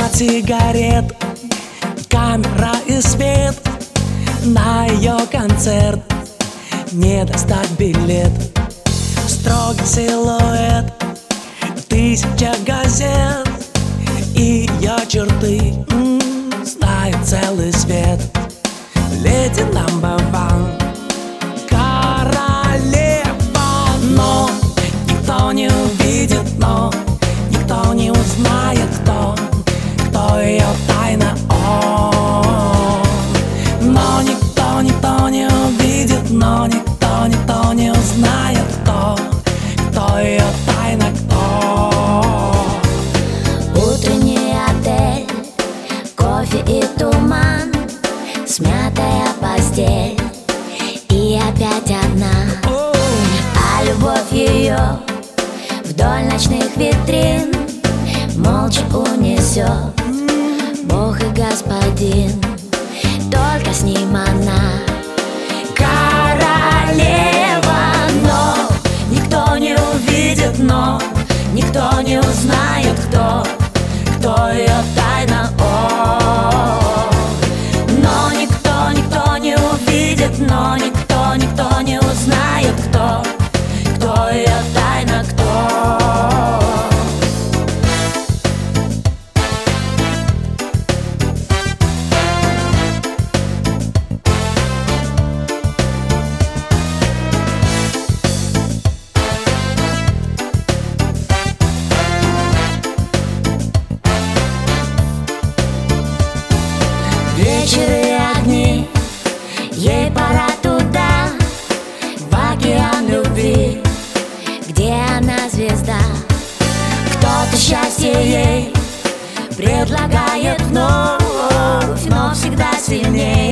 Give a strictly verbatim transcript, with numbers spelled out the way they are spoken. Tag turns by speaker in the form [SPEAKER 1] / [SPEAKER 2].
[SPEAKER 1] Аромат сигарет, камера и свет. На ее концерт не достать билет. Строгий силуэт, тысяча газет. И ее черты м, знает целый свет. Леди number one, королева. Но никто не увидит, но никто не узнает, кто, кто ее тайна. О, но никто, никто не увидит, но никто, никто не узнает, кто, кто ее тайна, кто.
[SPEAKER 2] Утренний отель, кофе и туман, смятая постель и опять одна. А любовь ее вдоль ночных витрин молча унесет Бог и Господин. Только с ним она королева. Но никто не увидит, но никто не узнает, кто, кто ее тайна. О, но никто, никто не увидит, но никто, никто не узнает, кто, кто ее тайна, кто. Вечер и огни, ей пора туда, в океан любви, где она звезда. Кто-то счастье ей предлагает вновь, но всегда сильней.